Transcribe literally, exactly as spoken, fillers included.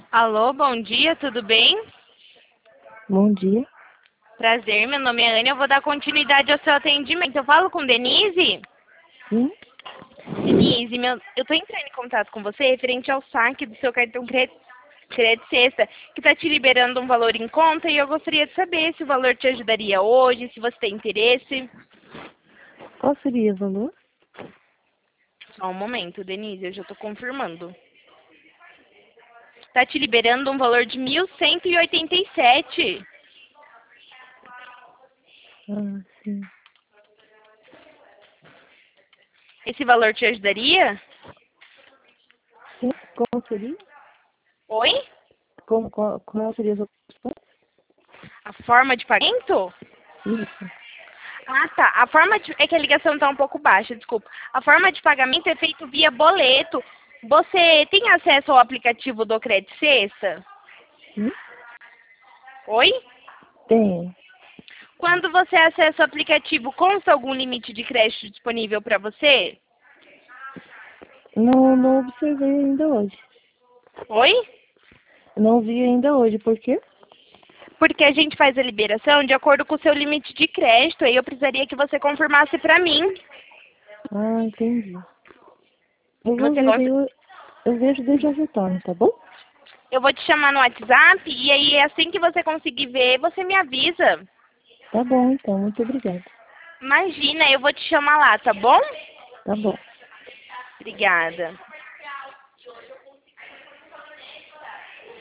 Alô, bom dia, tudo bem? Bom dia. Prazer, meu nome é Ana, eu vou dar continuidade ao seu atendimento. Eu falo com Denise? Sim? Denise, meu, eu tô entrando em contato com você referente ao saque do seu cartão Crédito Crédito Sexta, que está te liberando um valor em conta e eu gostaria de saber se o valor te ajudaria hoje, se você tem interesse. Qual seria o valor? Só um momento, Denise, eu já estou confirmando. Está te liberando um valor de mil cento e oitenta e sete. Ah, sim. Esse valor te ajudaria? Sim? Qual seria? Oi? Como, qual, qual seria a opção? A forma de pagamento? Isso. Ah, tá. A forma de... É que a ligação está um pouco baixa, desculpa. A forma de pagamento é feito via boleto. Você tem acesso ao aplicativo do Crédito Sexta? Sim? Oi? Tenho. Quando você acessa o aplicativo, consta algum limite de crédito disponível para você? Não, não observei ainda hoje. Oi? Não vi ainda hoje. Por quê? Porque a gente faz a liberação de acordo com o seu limite de crédito. Aí eu precisaria que você confirmasse para mim. Ah, entendi. Eu vou Você ver, daí cons... eu, eu vejo desde o retorno, tá bom? Eu vou te chamar no WhatsApp e aí assim que você conseguir ver, você me avisa. Tá bom, então. Muito obrigada. Imagina, eu vou te chamar lá, tá bom? Tá bom. Obrigada.